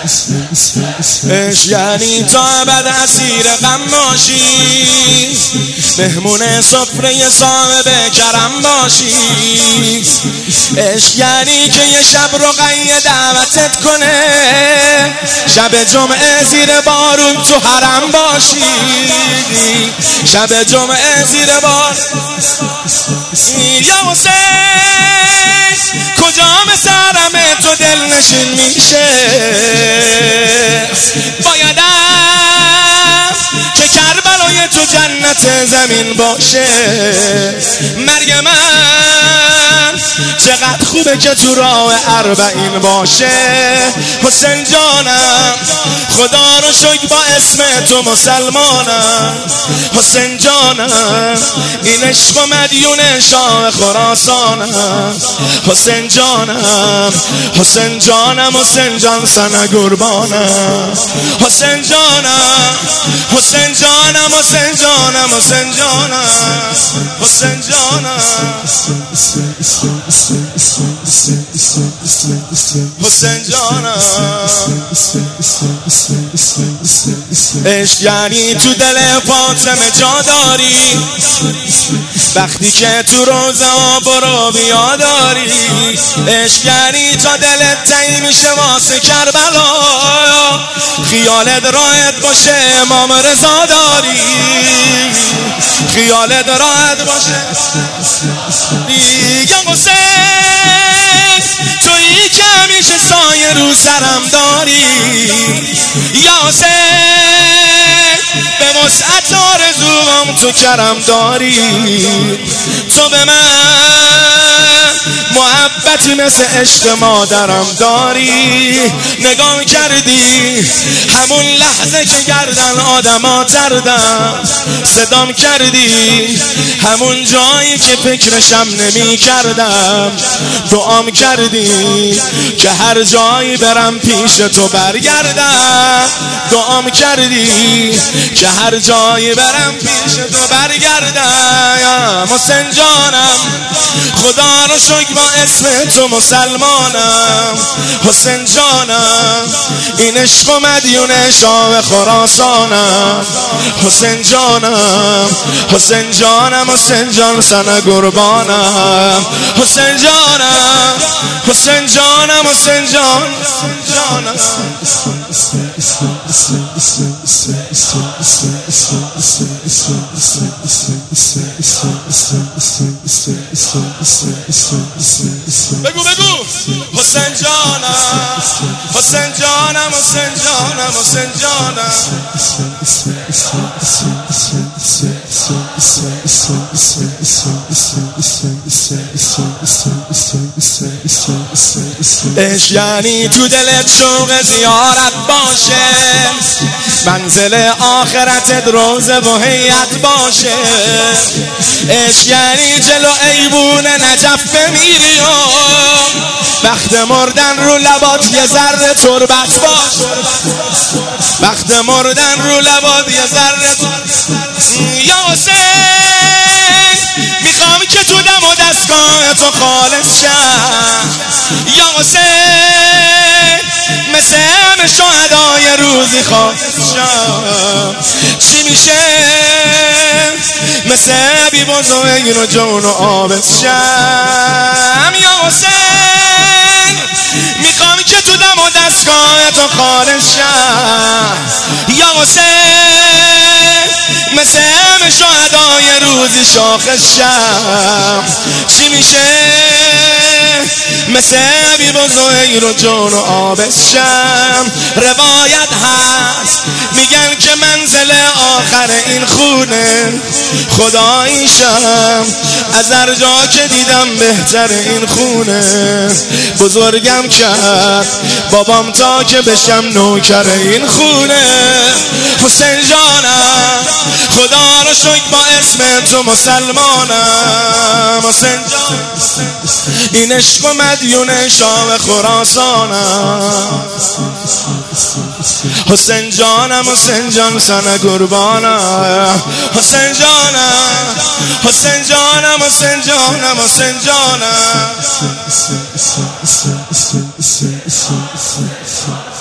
عشق یعنی تا ابد اسیر غم باشی، مهمون سفره صاحب کرم باشی. عشق یعنی که یه شب رقیه دعوتت کنه، شب جمعه زیر بارون تو حرم باشی. شب جمعه زیر بارون. یا حسین کجا مثل تو دل نشین میشه، بایدم که کربلای تو جنت زمین باشه. مرگ من چقدر خوبه که تو راه اربعین باشه. حسین جانم خدا رو شکر با اسم تو مسلمانم. حسین جانم این عشق و مدیون شاه خراسانم. حسین جانم حسین جانم حسین جان سن قربانم. حسین جانم حسین جانم حسین جانم حسین جانم حسین جانم حسین جانم. عشق یعنی تو دل فاطمه جا داری، وقتی که تو روزه برو بیا داری. عشق یعنی تا دلت تنگ میشه واسه کربلا، خیالت راحت باشه امام رضا داری. خیالت راحت باشه. یا حسین تویی که همیشه سایه رو سرم داری. یا حسین به وسعت آرزوام تو کرم داری. تو به من محبتی مثل عشق مادرم داری. نگاه کردی همون لحظه که گردن آدما تردم، صدام کردی همون جایی که فکرشم نمی کردم. دعام کردی که هر جایی برم پیش تو برگردم. دعام کردی که هر جایی برم پیش تو برگردم. حسین جانم خدا رو شکر با اسم تو مسلمانم. حسین جانم این عشق و مدیون شاه خراسانم. حسین جانم حسین جانم حسین جان سن قربانم. حسین جانم حسین جانم حسین جان جانم. بگو بگو. حسین جانم حسین جانم حسین جانم حسین جانم. عشق یعنی تو دلت شوق زیارت باشه، منزل آخرتت روزه و هیئت باشه. عشق یعنی جلو ایوون نجف بمیری و وقت مردن رو لبات یه ذره تربت باشه. وقت مردن رو لبات یه ذره. یا حسین میخوام که تو دم و دستگاه تو خالص شم. یا حسین مثل همه شهدای روزی خالص شم. چی میشه مثل بی بزرگ و جون و آبس شم. یا حسین میخوام که تو دم و دستگاه تو خالص شم. یا حسین مثل همه شهدای روزی شاخص شم. چی میشه مثل بی بزرگ رو جون و آبس شم. روایت هست میگن که منزل آخر این خونه خداییشم. از هر جا که دیدم بهتر این خونه. بزرگم کرد بابام تا که بشم نوکر این خونه. حسین جانم خدا رو شکر با اسم تو مسلمانم. حسین جان این عشق و مدیون شاه خراسانم. حسین جانم حسین جان سن قربانم. حسین جانم حسین جانم حسین جانم حسین جانم.